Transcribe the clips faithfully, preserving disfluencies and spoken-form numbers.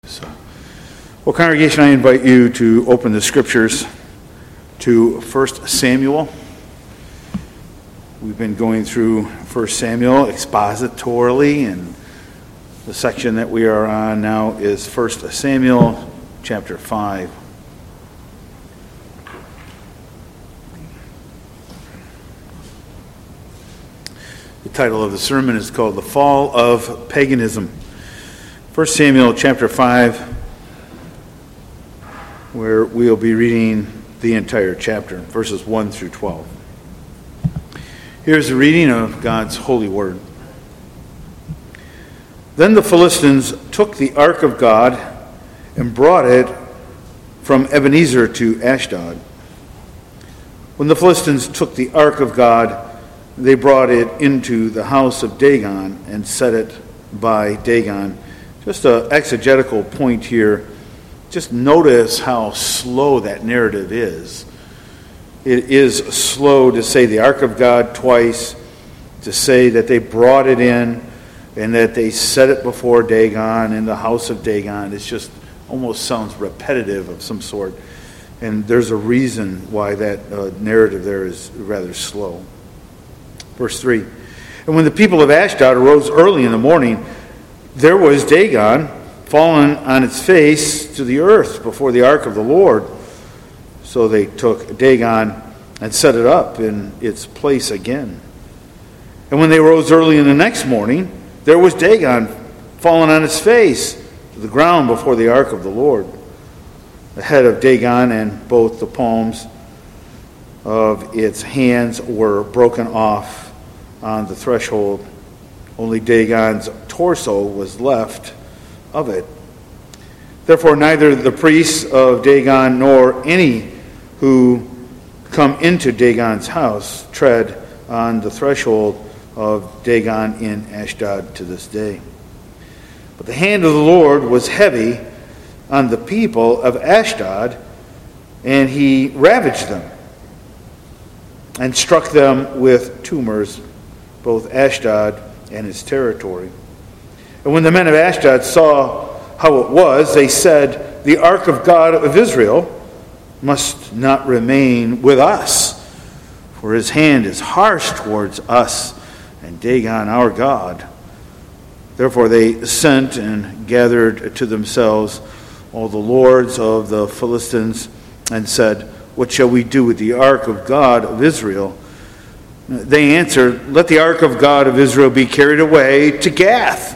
So, well, congregation, I invite you to open the scriptures to First Samuel. We've been going through First Samuel expositorily, and the section that we are on now is First Samuel chapter five. The title of the sermon is called The Fall of Paganism. First Samuel chapter five, where we'll be reading the entire chapter, verses one through twelve. Here's the reading of God's holy word. Then the Philistines took the ark of God and brought it from Ebenezer to Ashdod. When the Philistines took the ark of God, they brought it into the house of Dagon and set it by Dagon. Just an exegetical point here. Just notice how slow that narrative is. It is slow to say the ark of God twice, to say that they brought it in and that they set it before Dagon in the house of Dagon. It just almost sounds repetitive of some sort. And there's a reason why that uh, narrative there is rather slow. Verse three. And when the people of Ashdod arose early in the morning, there was Dagon fallen on its face to the earth before the ark of the Lord. So they took Dagon and set it up in its place again. And when they rose early in the next morning, there was Dagon fallen on its face to the ground before the ark of the Lord. The head of Dagon and both the palms of its hands were broken off on the threshold. Only Dagon's torso was left of it. Therefore, neither the priests of Dagon nor any who come into Dagon's house tread on the threshold of Dagon in Ashdod to this day. But the hand of the Lord was heavy on the people of Ashdod, and he ravaged them and struck them with tumors, both Ashdod and its territory. And when the men of Ashdod saw how it was, they said, "The ark of God of Israel must not remain with us, for his hand is harsh towards us and Dagon our God." Therefore they sent and gathered to themselves all the lords of the Philistines and said, "What shall we do with the ark of God of Israel?" They answered, "Let the ark of God of Israel be carried away to Gath."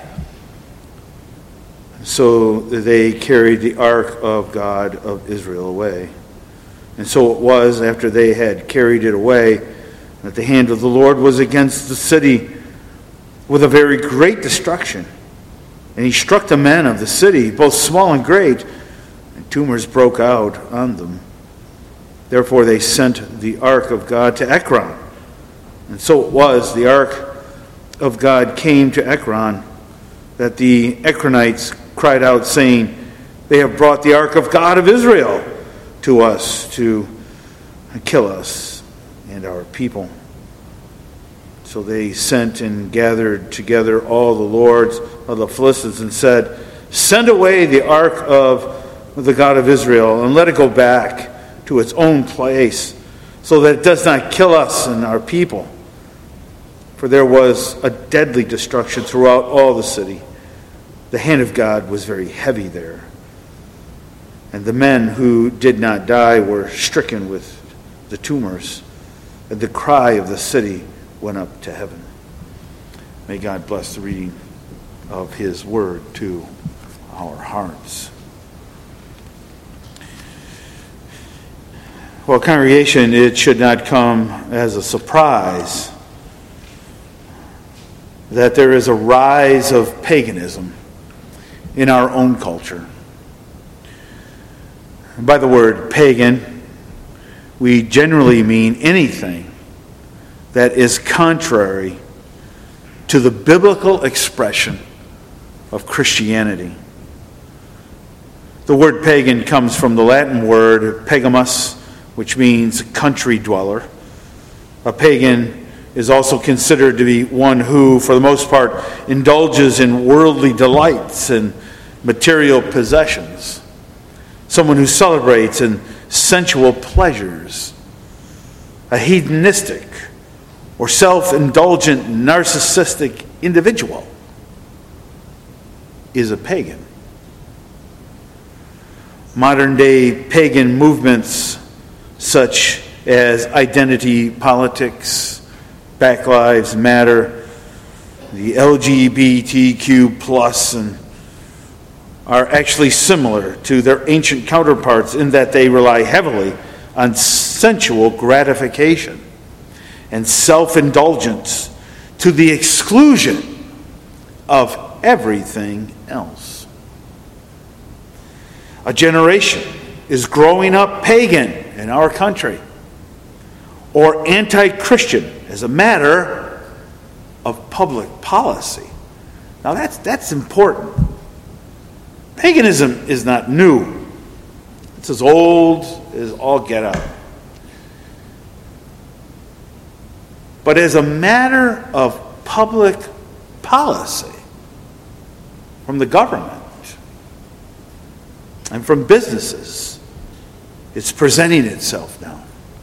So they carried the ark of God of Israel away. And so it was, after they had carried it away, that the hand of the Lord was against the city with a very great destruction. And he struck the men of the city, both small and great, and tumors broke out on them. Therefore they sent the ark of God to Ekron. And so it was, the ark of God came to Ekron, that the Ekronites cried out, saying, "They have brought the ark of God of Israel to us to kill us and our people." So they sent and gathered together all the lords of the Philistines and said, "Send away the ark of the God of Israel and let it go back to its own place, so that it does not kill us and our people." For there was a deadly destruction throughout all the city. The hand of God was very heavy there. And the men who did not die were stricken with the tumors. And the cry of the city went up to heaven. May God bless the reading of his word to our hearts. Well, congregation, it should not come as a surprise that there is a rise of paganism in our own culture. By the word pagan, we generally mean anything that is contrary to the biblical expression of Christianity. The word pagan comes from the Latin word pagamus, which means country dweller. A pagan is also considered to be one who, for the most part, indulges in worldly delights and material possessions, someone who celebrates in sensual pleasures, a hedonistic or self-indulgent narcissistic individual is a pagan. Modern-day pagan movements such as identity politics, Black Lives Matter, the L G B T Q plus, and are actually similar to their ancient counterparts in that they rely heavily on sensual gratification and self-indulgence to the exclusion of everything else. A generation is growing up pagan in our country, or anti-Christian as a matter of public policy. Now that's that's important. Paganism is not new. It's as old as all get out. But as a matter of public policy from the government and from businesses, it's presenting itself now.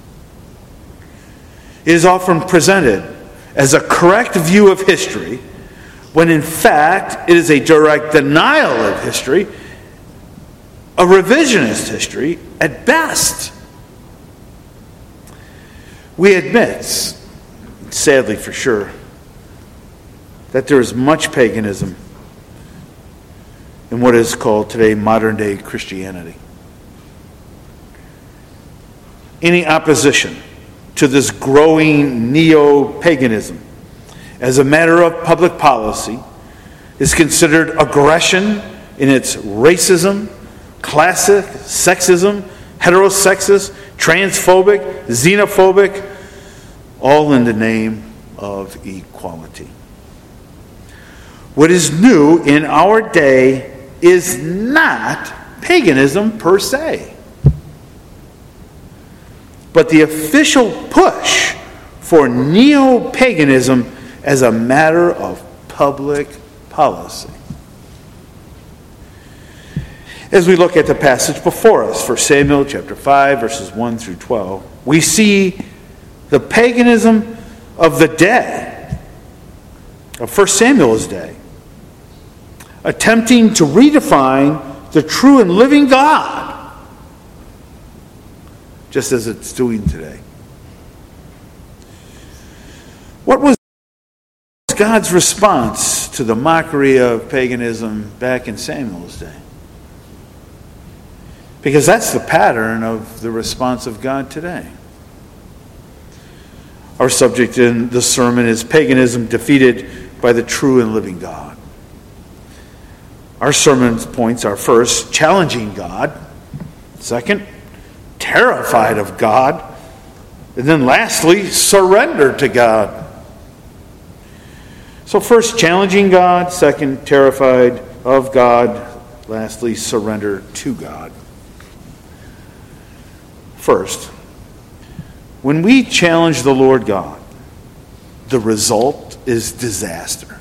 It is often presented as a correct view of history, when in fact it is a direct denial of history, a revisionist history at best. We admit, sadly for sure, that there is much paganism in what is called today modern-day Christianity. Any opposition to this growing neo-paganism as a matter of public policy is considered aggression in its racism, classic sexism, heterosexist, transphobic, xenophobic, all in the name of equality. What is new in our day is not paganism per se, but the official push for neo-paganism as a matter of public policy. As we look at the passage before us, First Samuel chapter five, verses one through twelve, we see the paganism of the day, of First Samuel's day, attempting to redefine the true and living God, just as it's doing today. What was God's response to the mockery of paganism back in Samuel's day? Because that's the pattern of the response of God today. Our subject in the sermon is paganism defeated by the true and living God. Our sermon points are first, challenging God. Second, terrified of God. And then lastly, surrender to God. So first, challenging God. Second, terrified of God. Lastly, surrender to God. First, when we challenge the Lord God, the result is disaster,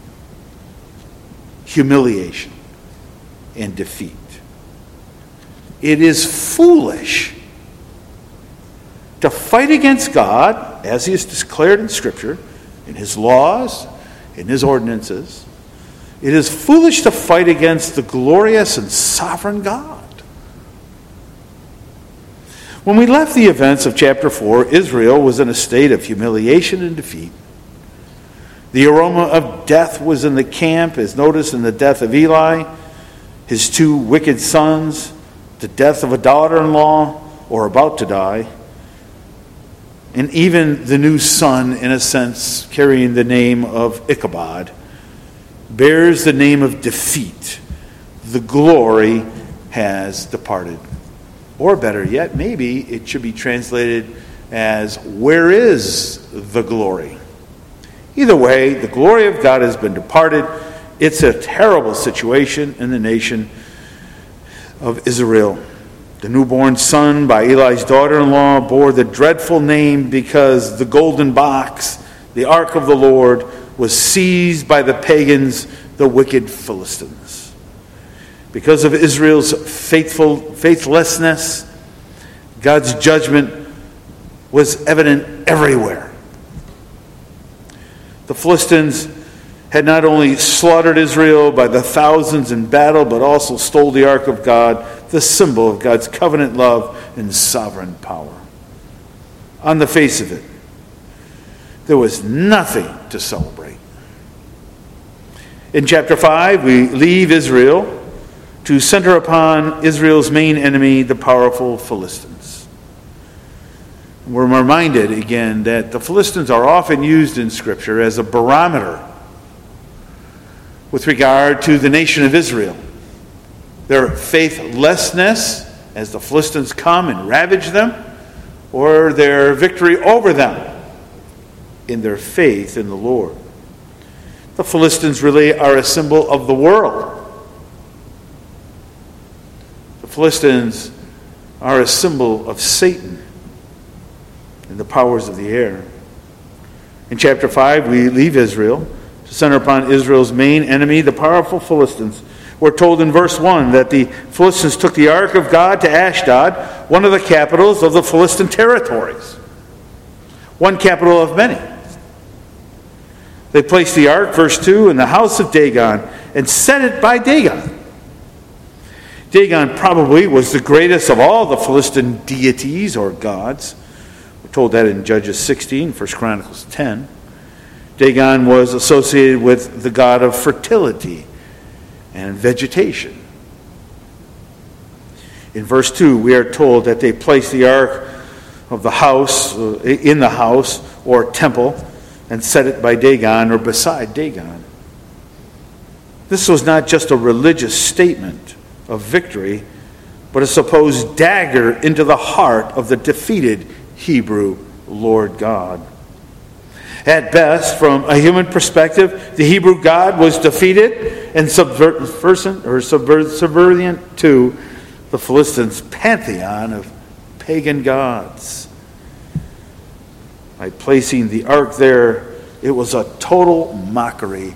humiliation, and defeat. It is foolish to fight against God, as He is declared in Scripture, in His laws, in His ordinances. It is foolish to fight against the glorious and sovereign God. When we left the events of chapter four, Israel was in a state of humiliation and defeat. The aroma of death was in the camp, as noticed in the death of Eli, his two wicked sons, the death of a daughter-in-law, or about to die, and even the new son, in a sense, carrying the name of Ichabod, bears the name of defeat. The glory has departed. Or better yet, maybe it should be translated as, where is the glory? Either way, the glory of God has been departed. It's a terrible situation in the nation of Israel. The newborn son by Eli's daughter-in-law bore the dreadful name because the golden box, the ark of the Lord, was seized by the pagans, the wicked Philistines. Because of Israel's faithful faithlessness, God's judgment was evident everywhere. The Philistines had not only slaughtered Israel by the thousands in battle, but also stole the ark of God, the symbol of God's covenant love and sovereign power. On the face of it, there was nothing to celebrate. In chapter five, we leave Israel to center upon Israel's main enemy, the powerful Philistines. We're reminded again that the Philistines are often used in Scripture as a barometer with regard to the nation of Israel. Their faithlessness as the Philistines come and ravage them, or their victory over them in their faith in the Lord. The Philistines really are a symbol of the world. The Philistines are a symbol of Satan and the powers of the air. In chapter five, we leave Israel to center upon Israel's main enemy, the powerful Philistines. We're told in verse one that the Philistines took the ark of God to Ashdod, one of the capitals of the Philistine territories. One capital of many. They placed the ark, verse two, in the house of Dagon and set it by Dagon. Dagon probably was the greatest of all the Philistine deities or gods. We're told that in Judges sixteen, First Chronicles ten. Dagon was associated with the god of fertility and vegetation. In verse two, we are told that they placed the ark of the house, uh, in the house or temple, and set it by Dagon or beside Dagon. This was not just a religious statement of victory, but a supposed dagger into the heart of the defeated Hebrew Lord God. At best, from a human perspective, the Hebrew God was defeated and subversive or subservient to the Philistines' pantheon of pagan gods. By placing the ark there, it was a total mockery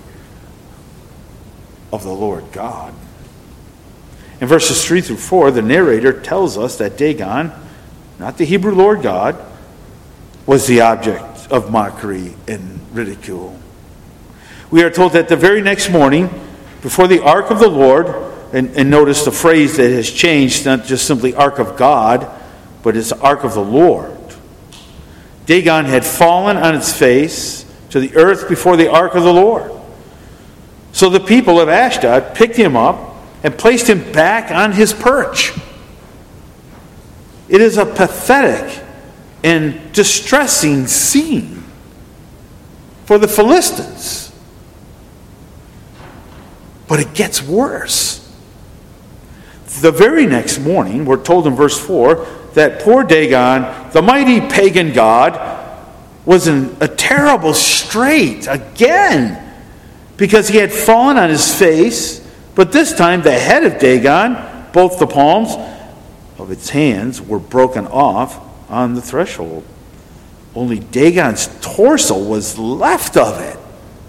of the Lord God. In verses three through four, the narrator tells us that Dagon, not the Hebrew Lord God, was the object of mockery and ridicule. We are told that the very next morning, before the ark of the Lord, and, and notice the phrase that has changed, not just simply ark of God, but it's ark of the Lord. Dagon had fallen on its face to the earth before the ark of the Lord. So the people of Ashdod picked him up and placed him back on his perch. It is a pathetic and distressing scene for the Philistines. But it gets worse. The very next morning, we're told in verse four, that poor Dagon, the mighty pagan god, was in a terrible strait again because he had fallen on his face, but this time the head of Dagon, both the palms of its hands, were broken off on the threshold. Only Dagon's torso was left of it.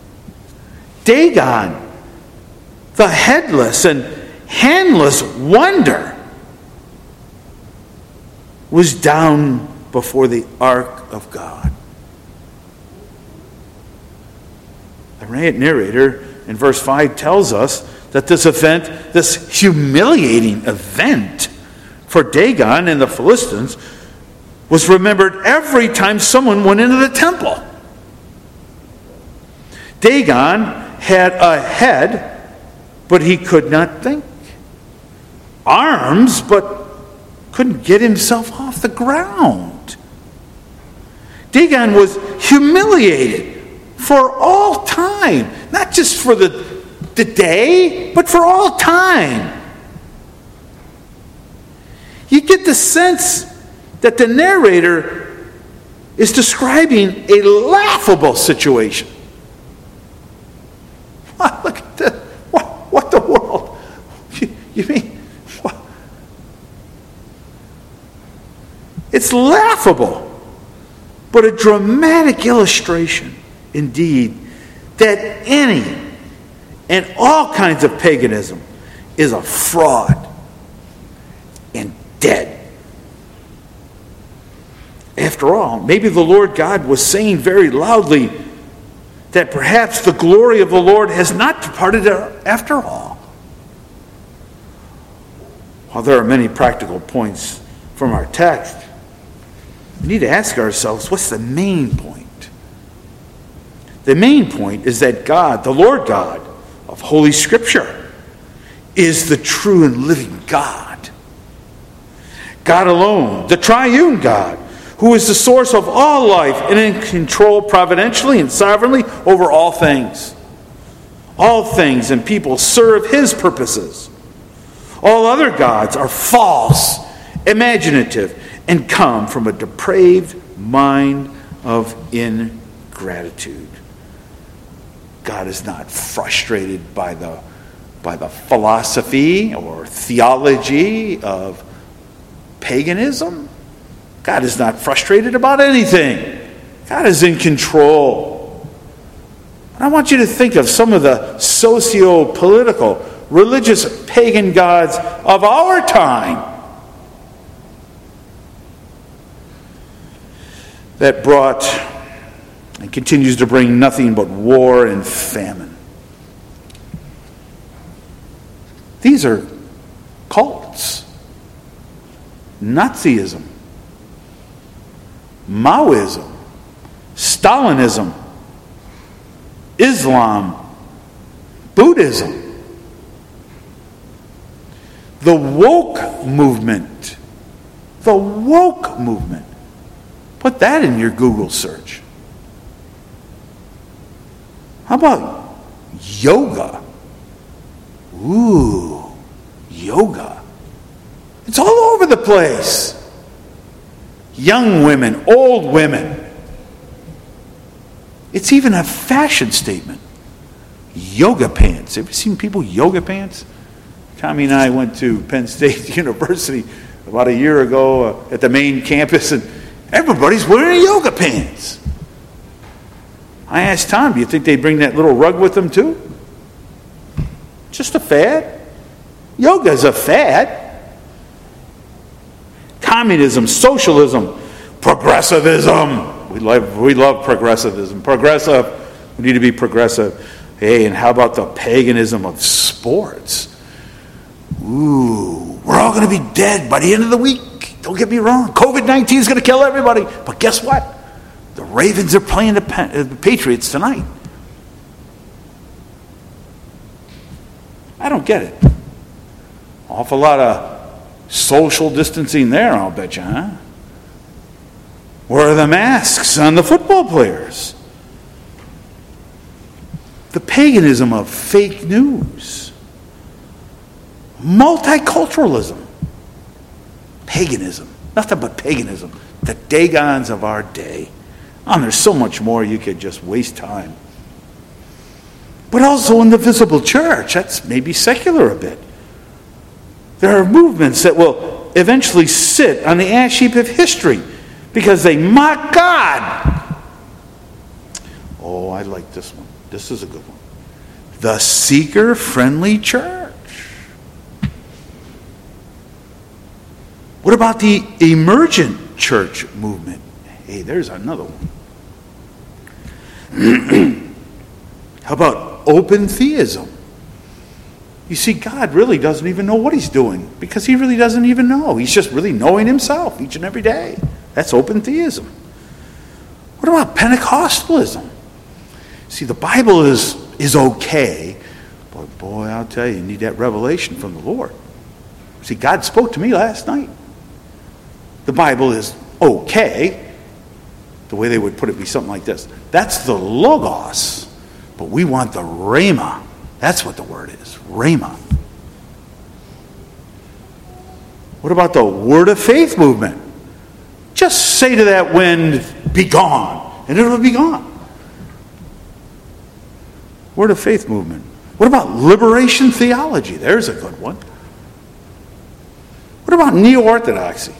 Dagon, the headless and handless wonder, was down before the ark of God. The narrator in verse five tells us that this event, this humiliating event for Dagon and the Philistines, was remembered every time someone went into the temple. Dagon had a head, but he could not think. Arms, but couldn't get himself off the ground. Dagon was humiliated for all time. Not just for the, the day, but for all time. You get the sense that the narrator is describing a laughable situation. Look at this. What, what the world? You, you mean, what? It's laughable, but a dramatic illustration indeed that any and all kinds of paganism is a fraud and dead. After all, maybe the Lord God was saying very loudly that perhaps the glory of the Lord has not departed after all. While there are many practical points from our text, we need to ask ourselves, what's the main point? The main point is that God, the Lord God of Holy Scripture, is the true and living God. God alone, the triune God, who is the source of all life and in control providentially and sovereignly over all things. All things and people serve his purposes. All other gods are false, imaginative, and come from a depraved mind of ingratitude. God is not frustrated by the, by the philosophy or theology of paganism. God is not frustrated about anything. God is in control. And I want you to think of some of the socio-political, religious pagan gods of our time that brought and continues to bring nothing but war and famine. These are cults. Nazism, Maoism, Stalinism, Islam, Buddhism. The woke movement. The woke movement. Put that in your Google search. How about yoga? Ooh, yoga. It's all over the place. Young women, old women. It's even a fashion statement. Yoga pants. Have you seen people yoga pants? Tommy and I went to Penn State University about a year ago uh, at the main campus, and everybody's wearing yoga pants. I asked Tom, do you think they'd bring that little rug with them too? Just a fad? Yoga's a fad. Communism, socialism, progressivism. We love, we love progressivism. Progressive. We need to be progressive. Hey, and how about the paganism of sports? Ooh, we're all going to be dead by the end of the week. Don't get me wrong. covid nineteen is going to kill everybody. But guess what? The Ravens are playing the, pa- the Patriots tonight. I don't get it. Awful lot of social distancing there, I'll bet you, huh? Where are the masks on the football players? The paganism of fake news. Multiculturalism. Paganism. Nothing but paganism. The Dagons of our day. Oh, there's so much more, you could just waste time. But also in the visible church, that's maybe secular a bit. There are movements that will eventually sit on the ash heap of history because they mock God. Oh, I like this one. This is a good one. The seeker-friendly church. What about the emergent church movement? Hey, there's another one. How about open theism? You see, God really doesn't even know what he's doing because he really doesn't even know. He's just really knowing himself each and every day. That's open theism. What about Pentecostalism? See, the Bible is, is okay, but boy, I'll tell you, you need that revelation from the Lord. See, God spoke to me last night. The Bible is okay. The way they would put it would be something like this. That's the Logos, but we want the Rhema. That's what the word is, Rhema. What about the Word of Faith movement? Just say to that wind, be gone, and it'll be gone. Word of Faith movement. What about liberation theology? There's a good one. What about neo-orthodoxy?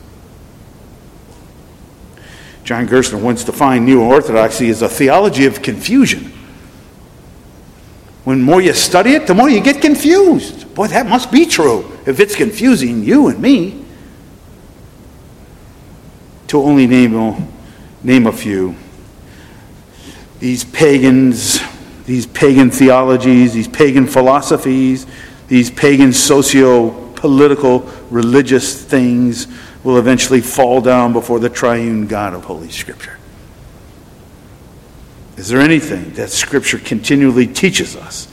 John Gerstner once defined neo-orthodoxy as a theology of confusion. When more you study it, the more you get confused. Boy, that must be true if it's confusing you and me. To only name a, name a few. These pagans, these pagan theologies, these pagan philosophies, these pagan socio-political, religious things will eventually fall down before the triune God of Holy Scripture. Is there anything that Scripture continually teaches us?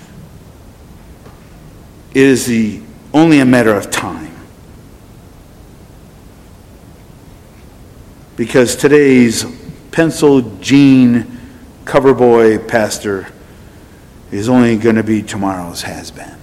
It is the only a matter of time. Because today's pencil jean cover boy pastor is only going to be tomorrow's has-been.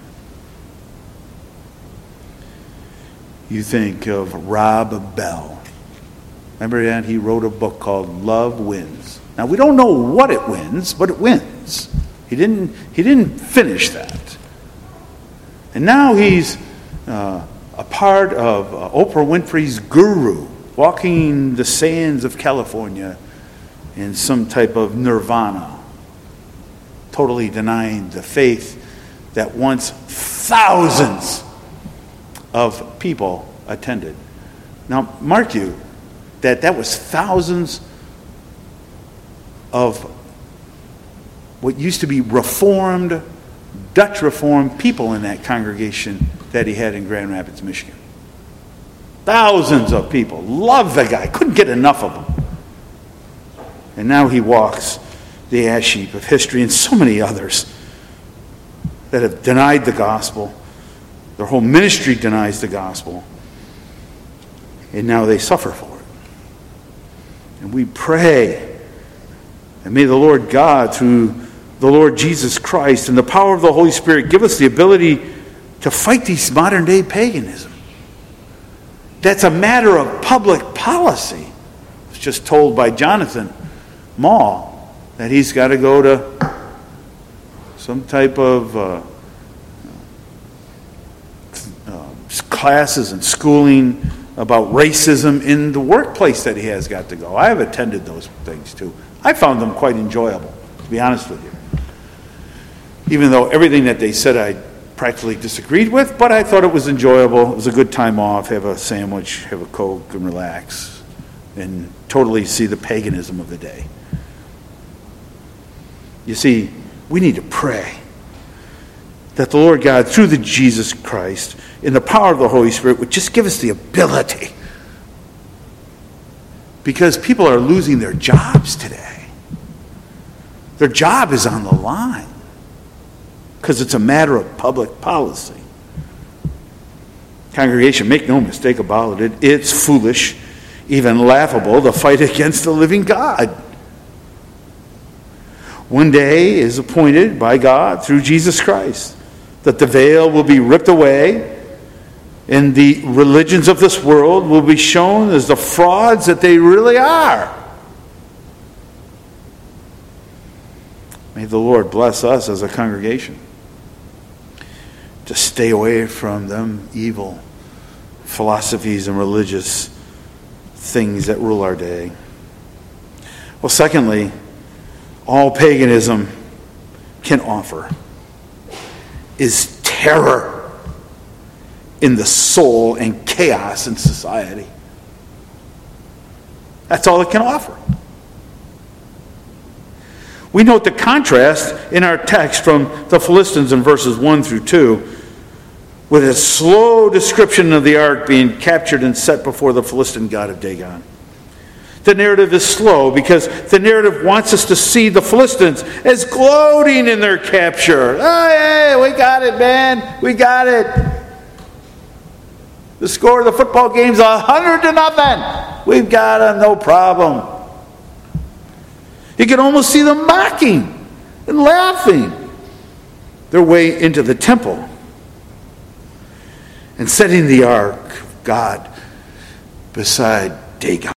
You think of Rob Bell. Remember that? He wrote a book called Love Wins. Now, we don't know what it wins, but it wins. He didn't, he didn't finish that. And now he's uh, a part of uh, Oprah Winfrey's guru, walking the sands of California in some type of nirvana, totally denying the faith that once thousands of people attended. Now, mark you, that that was thousands of what used to be Reformed, Dutch Reformed people in that congregation that he had in Grand Rapids, Michigan. Thousands of people loved the guy, couldn't get enough of him. And now he walks the ash heap of history, and so many others that have denied the gospel. Their whole ministry denies the gospel. And now they suffer for it. And we pray, and may the Lord God, through the Lord Jesus Christ and the power of the Holy Spirit, give us the ability to fight these modern day paganism. That's a matter of public policy. I was just told by Jonathan Mall that he's got to go to some type of uh, uh, classes and schooling about racism in the workplace that he has got to go. I have attended those things too. I found them quite enjoyable, to be honest with you. Even though everything that they said I practically disagreed with, but I thought it was enjoyable. It was a good time off, have a sandwich, have a Coke, and relax, and totally see the paganism of the day. You see, we need to pray that the Lord God, through the Jesus Christ, in the power of the Holy Spirit, would just give us the ability. Because people are losing their jobs today. Their job is on the line. Because it's a matter of public policy. Congregation, make no mistake about it, it's foolish, even laughable, to fight against the living God. One day is appointed by God through Jesus Christ that the veil will be ripped away and the religions of this world will be shown as the frauds that they really are. May the Lord bless us as a congregation to stay away from them evil philosophies and religious things that rule our day. Well, secondly, all paganism can offer is terror in the soul and chaos in society. That's all it can offer. We note the contrast in our text from the Philistines in verses one through two, with a slow description of the ark being captured and set before the Philistine god of Dagon. The narrative is slow because the narrative wants us to see the Philistines as gloating in their capture. Oh, hey, we got it, man. We got it. The score of the football game's a hundred to nothing. We've got them, no problem. You can almost see them mocking and laughing their way into the temple and setting the ark of God beside Dagon.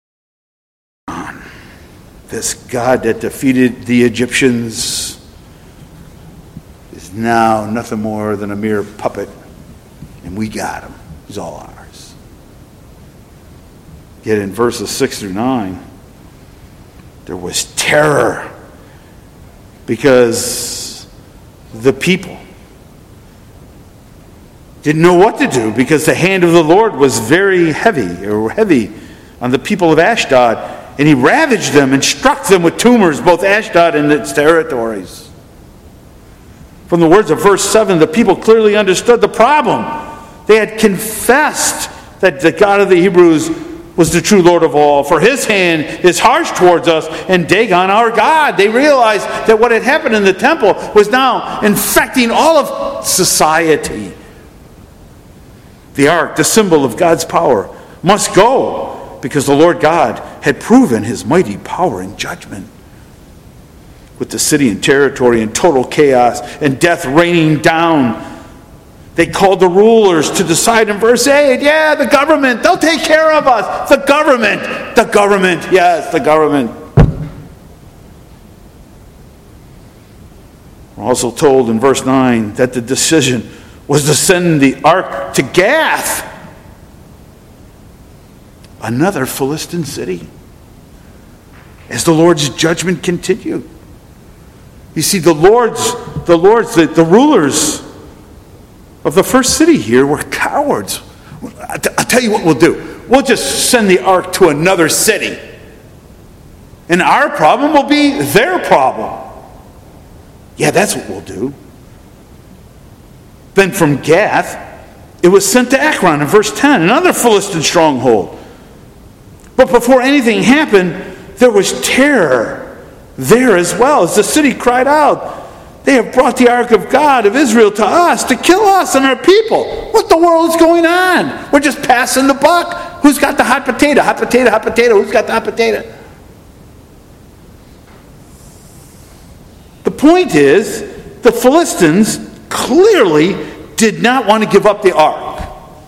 This God that defeated the Egyptians is now nothing more than a mere puppet, and we got him. He's all ours. Yet in verses six through nine, there was terror because the people didn't know what to do because the hand of the Lord was very heavy, or heavy on the people of Ashdod, and he ravaged them and struck them with tumors, both Ashdod and its territories. From the words of verse seven, the people clearly understood the problem. They had confessed that the God of the Hebrews was the true Lord of all, for his hand is harsh towards us, and Dagon our God. They realized that what had happened in the temple was now infecting all of society. The ark, the symbol of God's power, must go because the Lord God had proven his mighty power and judgment. With the city and territory in total chaos and death raining down, they called the rulers to decide in verse eight, yeah, the government, they'll take care of us. The government, the government, yes, the government. We're also told in verse nine that the decision was to send the ark to Gath, another Philistine city, as the Lord's judgment continued. You see, the Lord's, the Lord's, the, the rulers of the first city here were cowards. I'll tell you what we'll do. We'll just send the ark to another city. And our problem will be their problem. Yeah, that's what we'll do. Then from Gath, it was sent to Ekron in verse ten, another Philistine stronghold. But before anything happened, there was terror there as well, as the city cried out, they have brought the ark of God of Israel to us to kill us and our people. What the world is going on? We're just passing the buck. Who's got the hot potato? Hot potato, hot potato. Who's got the hot potato? The point is, the Philistines clearly did not want to give up the ark.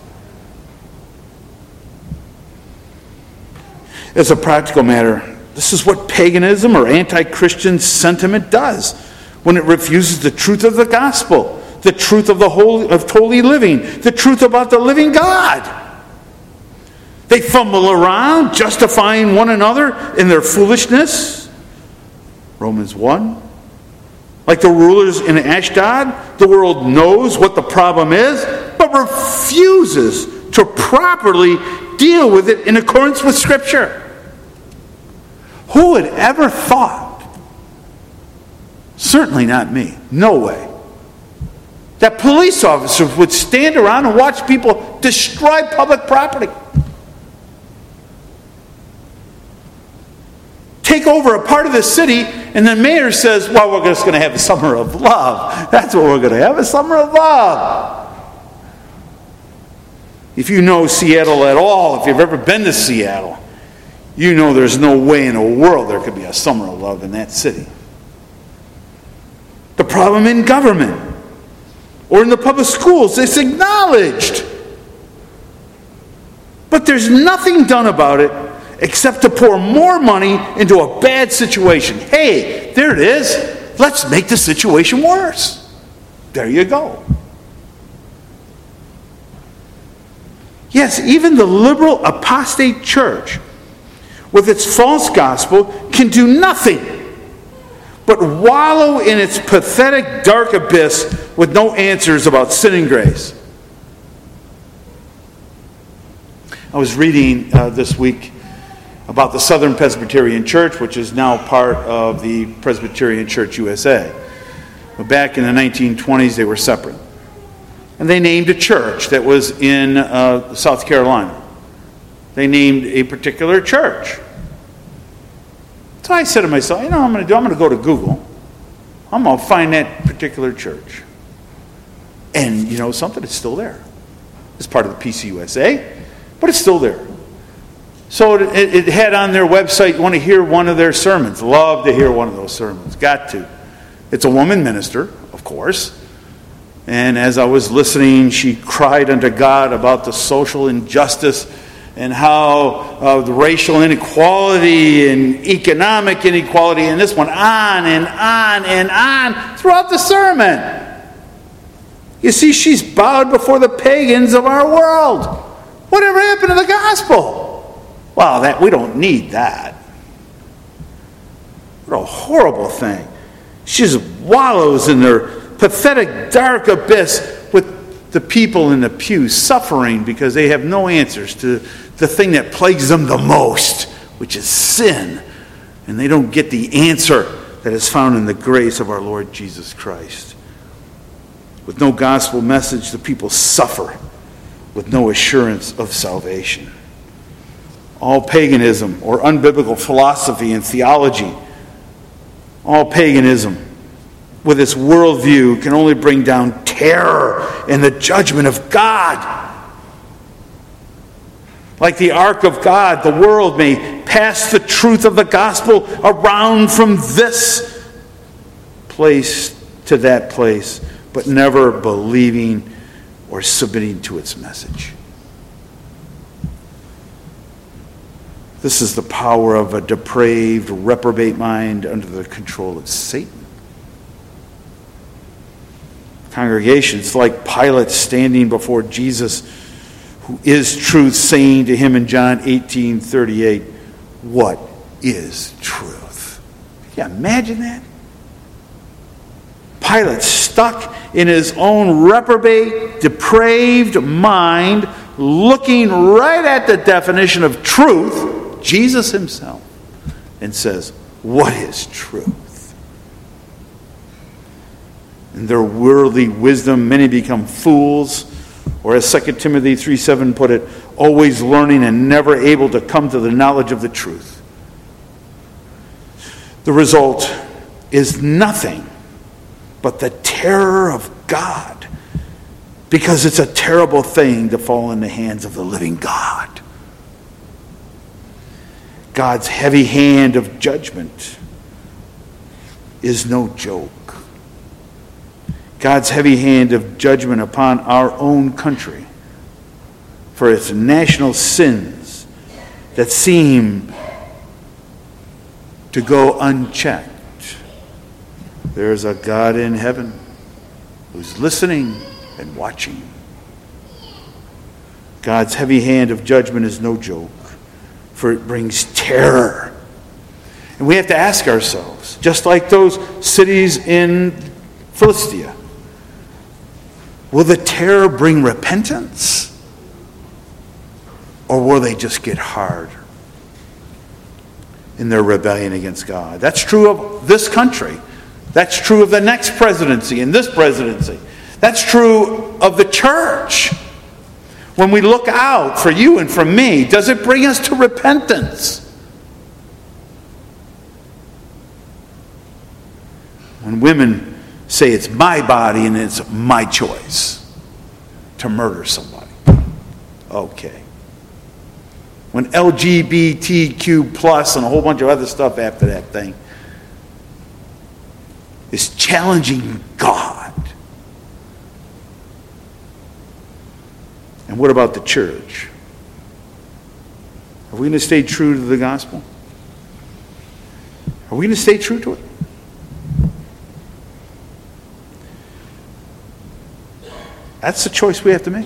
As a practical matter, this is what paganism or anti-Christian sentiment does when it refuses the truth of the gospel, the truth of the holy, of holy living, the truth about the living God. They fumble around, justifying one another in their foolishness. Romans one. Like the rulers in Ashdod, the world knows what the problem is, but refuses to properly deal with it in accordance with Scripture. Who had ever thought, certainly not me, no way, that police officers would stand around and watch people destroy public property? Take over a part of the city, and the mayor says, well, we're just going to have a summer of love. That's what we're going to have, a summer of love. If you know Seattle at all, if you've ever been to Seattle, you know there's no way in the world there could be a summer of love in that city. The problem in government or in the public schools is acknowledged. But there's nothing done about it except to pour more money into a bad situation. Hey, there it is. Let's make the situation worse. There you go. Yes, even the liberal apostate church, with its false gospel, can do nothing but wallow in its pathetic dark abyss with no answers about sin and grace. I was reading uh, this week about the Southern Presbyterian Church, which is now part of the Presbyterian Church U S A. But back in the nineteen twenties, they were separate. And they named a church that was in uh, South Carolina. They named a particular church. So I said to myself, you know what I'm going to do? I'm going to go to Google. I'm going to find that particular church. And you know something? It's still there. It's part of the P C U S A, but it's still there. So it, it had on their website, you want to hear one of their sermons. Love to hear one of those sermons. Got to. It's a woman minister, of course. And as I was listening, she cried unto God about the social injustice and how uh, the racial inequality and economic inequality, and this one on and on and on throughout the sermon. You see, she's bowed before the pagans of our world. Whatever happened to the gospel? Well, that we don't need that. What a horrible thing. She just wallows in their pathetic, dark abyss with the people in the pews suffering because they have no answers to the thing that plagues them the most, which is sin. And they don't get the answer that is found in the grace of our Lord Jesus Christ. With no gospel message, the people suffer with no assurance of salvation. All paganism or unbiblical philosophy and theology, all paganism with its worldview can only bring down terror and the judgment of God. Like the ark of God, the world may pass the truth of the gospel around from this place to that place, but never believing or submitting to its message. This is the power of a depraved, reprobate mind under the control of Satan. Congregations like Pilate standing before Jesus, who is truth, saying to him in John eighteen thirty-eight, "What is truth?" Can you imagine that? Pilate, stuck in his own reprobate, depraved mind, looking right at the definition of truth, Jesus himself, and says, "What is truth?" In their worldly wisdom, many become fools, or as Second Timothy three seven put it, always learning and never able to come to the knowledge of the truth. The result is nothing but the terror of God, because it's a terrible thing to fall in the hands of the living God. God's heavy hand of judgment is no joke. God's heavy hand of judgment upon our own country for its national sins that seem to go unchecked. There's a God in heaven who's listening and watching. God's heavy hand of judgment is no joke, for it brings terror. And we have to ask ourselves, just like those cities in Philistia, will the terror bring repentance? Or will they just get hard in their rebellion against God? That's true of this country. That's true of the next presidency and this presidency. That's true of the church. When we look out for you and for me, does it bring us to repentance? When women say it's my body and it's my choice to murder somebody. Okay. When L G B T Q plus and a whole bunch of other stuff after that thing is challenging God. And what about the church? Are we going to stay true to the gospel? Are we going to stay true to it? That's the choice we have to make.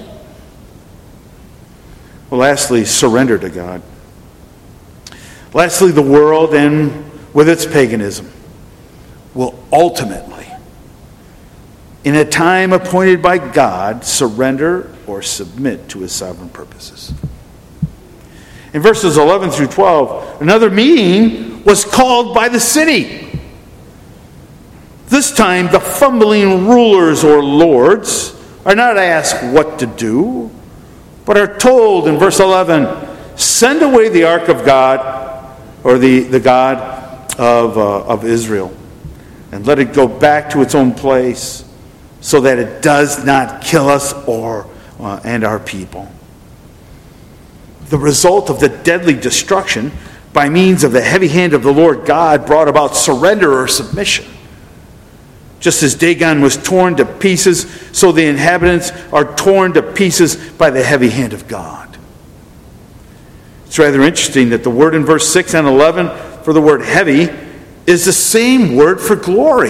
Well, lastly, surrender to God. Lastly, the world and with its paganism will ultimately, in a time appointed by God, surrender or submit to his sovereign purposes. In verses eleven through twelve, another meeting was called by the city. This time, the fumbling rulers or lords are not asked what to do, but are told in verse eleven, send away the ark of God, or the, the God of, uh, of Israel, and let it go back to its own place, so that it does not kill us or uh, and our people. The result of the deadly destruction by means of the heavy hand of the Lord God brought about surrender or submission. Just as Dagon was torn to pieces, so the inhabitants are torn to pieces by the heavy hand of God. It's rather interesting that the word in verse six and eleven for the word heavy is the same word for glory.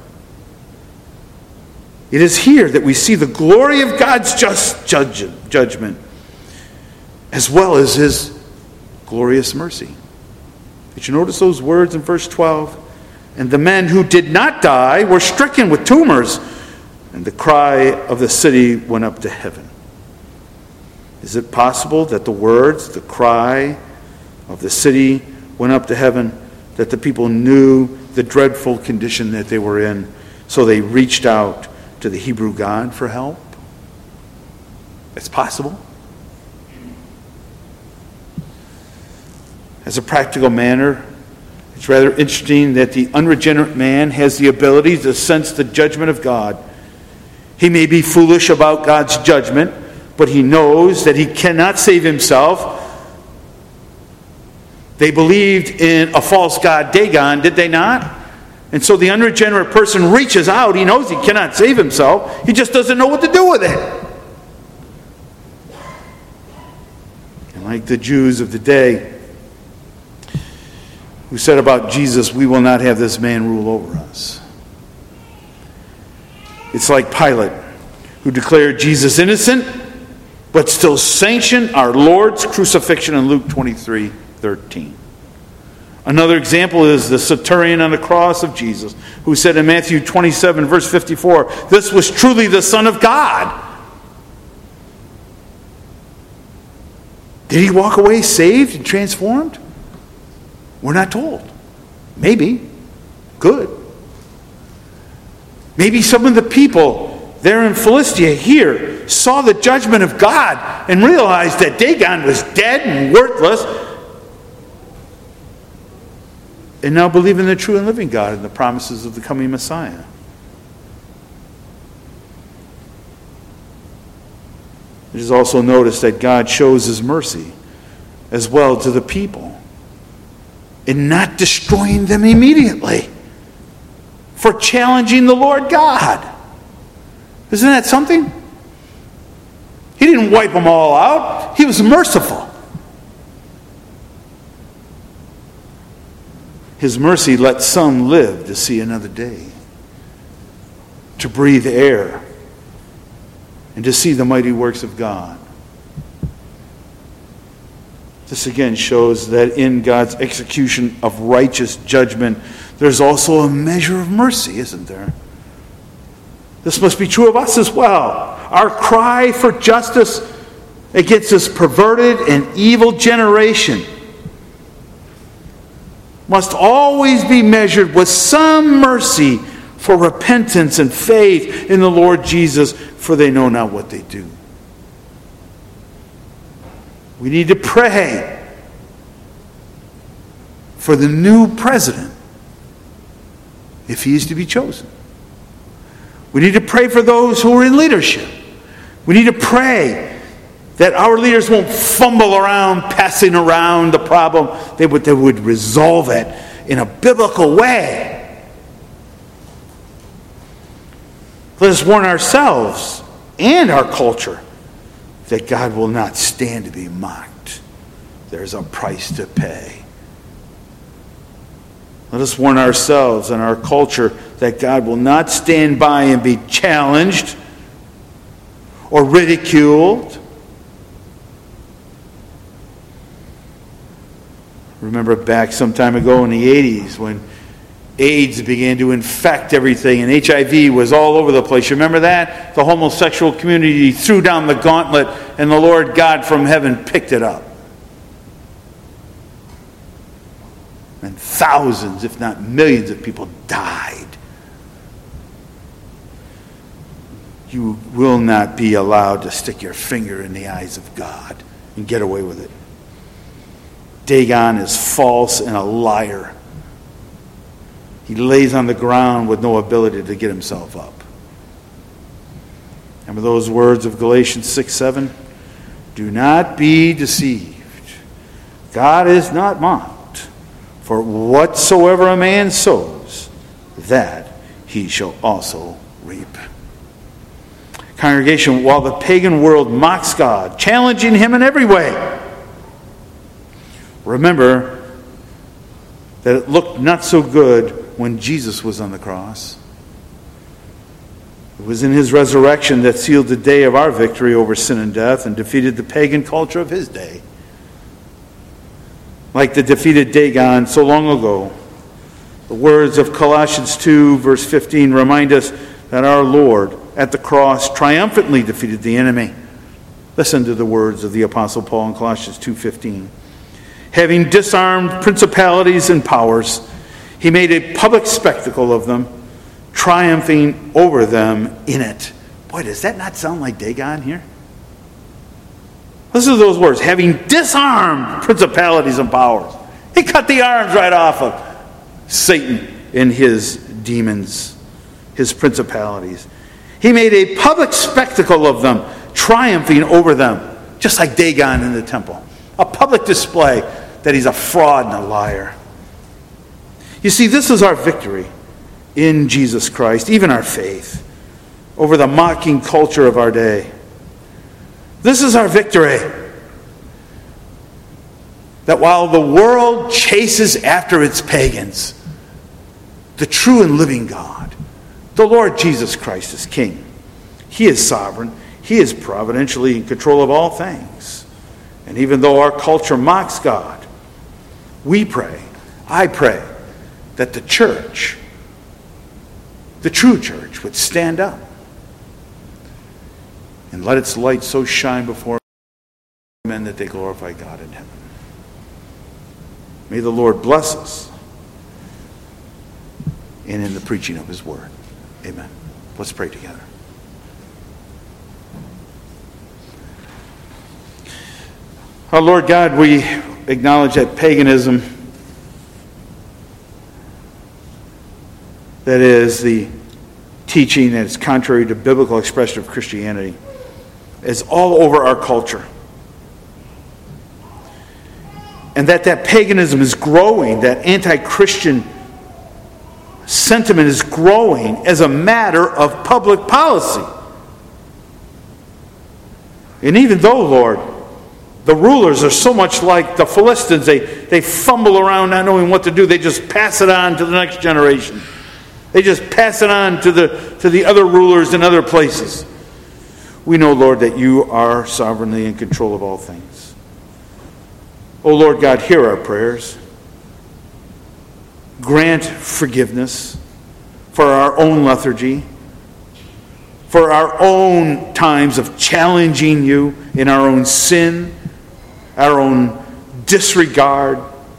It is here that we see the glory of God's just judge, judgment, as well as his glorious mercy. Did you notice those words in verse twelve? And the men who did not die were stricken with tumors, and the cry of the city went up to heaven. Is it possible that the words, the cry of the city went up to heaven, that the people knew the dreadful condition that they were in, so they reached out to the Hebrew God for help? It's possible. As a practical matter, it's rather interesting that the unregenerate man has the ability to sense the judgment of God. He may be foolish about God's judgment, but he knows that he cannot save himself. They believed in a false god, Dagon, did they not? And so the unregenerate person reaches out. He knows he cannot save himself. He just doesn't know what to do with it. And like the Jews of the day who said about Jesus, "We will not have this man rule over us." It's like Pilate, who declared Jesus innocent, but still sanctioned our Lord's crucifixion in Luke twenty-three thirteen. Another example is the centurion on the cross of Jesus, who said in Matthew twenty-seven, verse fifty-four, "This was truly the Son of God." Did he walk away saved and transformed? We're not told. Maybe. Good. Maybe some of the people there in Philistia here saw the judgment of God and realized that Dagon was dead and worthless, and now believe in the true and living God and the promises of the coming Messiah. It is also noticed that God shows his mercy as well to the people in not destroying them immediately for challenging the Lord God. Isn't that something? He didn't wipe them all out. He was merciful. His mercy let some live to see another day, to breathe air, and to see the mighty works of God. This again shows that in God's execution of righteous judgment, there's also a measure of mercy, isn't there? This must be true of us as well. Our cry for justice against this perverted and evil generation must always be measured with some mercy for repentance and faith in the Lord Jesus, for they know not what they do. We need to pray for the new president, if he is to be chosen. We need to pray for those who are in leadership. We need to pray that our leaders won't fumble around, passing around the problem. They would, they would resolve it in a biblical way. Let us warn ourselves and our culture that God will not stand to be mocked. There's a price to pay. Let us warn ourselves and our culture that God will not stand by and be challenged or ridiculed. Remember back some time ago in the eighties when AIDS began to infect everything and H I V was all over the place. You remember that? The homosexual community threw down the gauntlet and the Lord God from heaven picked it up. And thousands, if not millions of people died. You will not be allowed to stick your finger in the eyes of God and get away with it. Dagon is false and a liar. He lays on the ground with no ability to get himself up. Remember those words of Galatians six seven? Do not be deceived. God is not mocked. For whatsoever a man sows, that he shall also reap. Congregation, while the pagan world mocks God, challenging him in every way, remember that it looked not so good when Jesus was on the cross. It was in his resurrection that sealed the day of our victory over sin and death and defeated the pagan culture of his day. Like the defeated Dagon so long ago, the words of Colossians two, verse fifteen remind us that our Lord at the cross triumphantly defeated the enemy. Listen to the words of the Apostle Paul in Colossians two fifteen. Having disarmed principalities and powers, he made a public spectacle of them, triumphing over them in it. Boy, does that not sound like Dagon here? Listen to those words. Having disarmed principalities and powers. He cut the arms right off of Satan and his demons, his principalities. He made a public spectacle of them, triumphing over them, just like Dagon in the temple. A public display that he's a fraud and a liar. You see, this is our victory in Jesus Christ, even our faith, over the mocking culture of our day. This is our victory. That while the world chases after its pagans, the true and living God, the Lord Jesus Christ, is King. He is sovereign. He is providentially in control of all things. And even though our culture mocks God, we pray, I pray, that the church, the true church, would stand up and let its light so shine before men that they glorify God in heaven. May the Lord bless us and in the preaching of his word. Amen. Let's pray together. Our Lord God, we acknowledge that paganism, that is the teaching that is contrary to biblical expression of Christianity, is all over our culture. And that that paganism is growing, that anti-Christian sentiment is growing as a matter of public policy. And even though, Lord, the rulers are so much like the Philistines, they, they fumble around not knowing what to do, they just pass it on to the next generation. They just pass it on to the, to the other rulers in other places. We know, Lord, that you are sovereignly in control of all things. Oh, Lord God, hear our prayers. Grant forgiveness for our own lethargy, for our own times of challenging you in our own sin, our own disregard.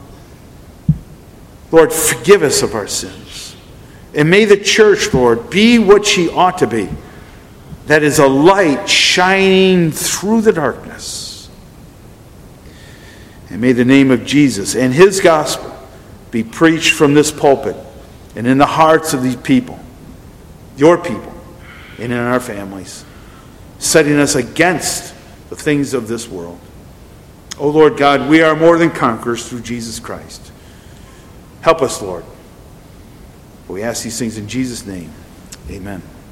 Lord, forgive us of our sins. And may the church, Lord, be what she ought to be. That is a light shining through the darkness. And may the name of Jesus and his gospel be preached from this pulpit and in the hearts of these people, your people, and in our families, setting us against the things of this world. Oh, Lord God, we are more than conquerors through Jesus Christ. Help us, Lord. We ask these things in Jesus' name. Amen.